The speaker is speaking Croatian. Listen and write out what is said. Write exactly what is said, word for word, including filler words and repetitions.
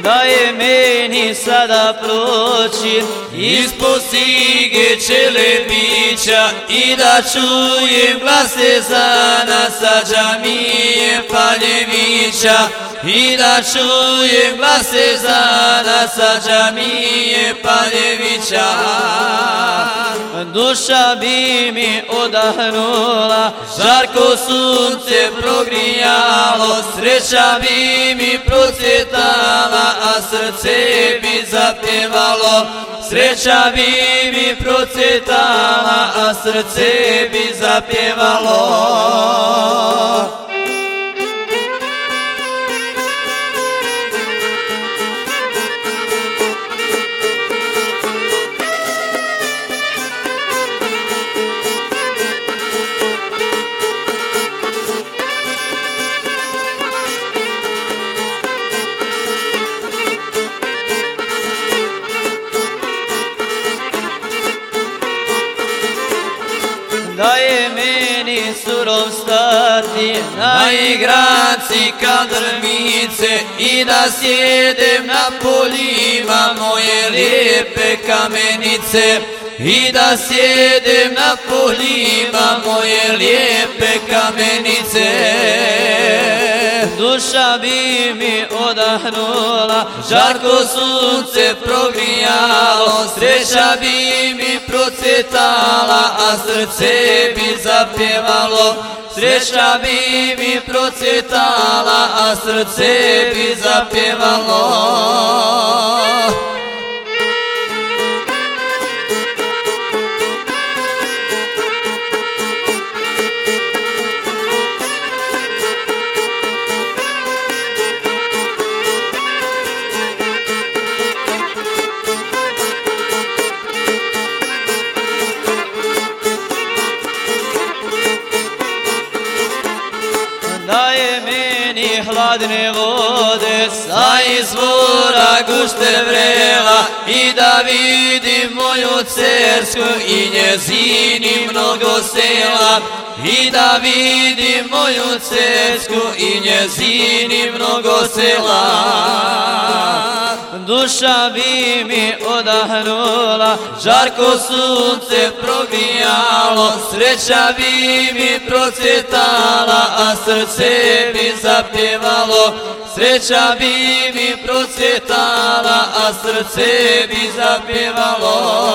da je meni sada proći ispod stige Čelebića i da čujem glas ezana sa džamije Paljevića i da čujem glas ezana sa džamije Paljevića. Duša bi mi odahnula, žarko sunce progrijalo, sreća bi mi procvjetala, a srce bi zapjevalo. Sreća bi mi procvjetala, a srce bi zapjevalo. Da je meni surov stati na igranci Kadrmice i da sjedem na poljima moje lijepe kamenice i da sjedem na poljima moje lijepe kamenice. Duša bi mi odahnula, žarko sunce progrijalo, sreća bi mi procvjetala, a srce bi zapjevalo. Sreća bi mi procvjetala, a srce bi zapjevalo. Da je meni hladne vode sa izvora gušte vrela i da vidim moju Cersku i njezini mnogo sela i da vidim moju Cersku i njezini mnogo sela. Duša bi mi odahnula, žarko sunce progrijalo, sreća bi mi procvjetala, a srce bi zapjevalo. Sreća bi mi procvjetala, a srce bi zapjevalo.